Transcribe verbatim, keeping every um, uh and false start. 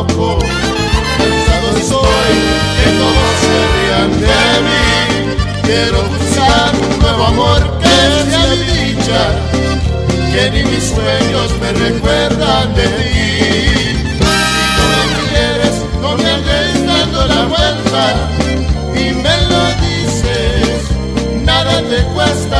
loco. Cansado estoy que todos se rían de mí. Quiero buscar un nuevo amor que sea mi dicha, que ni mis sueños me recuerdan de ti. Si no me quieres, no me andes dando la vuelta y me lo dices, nada te cuesta.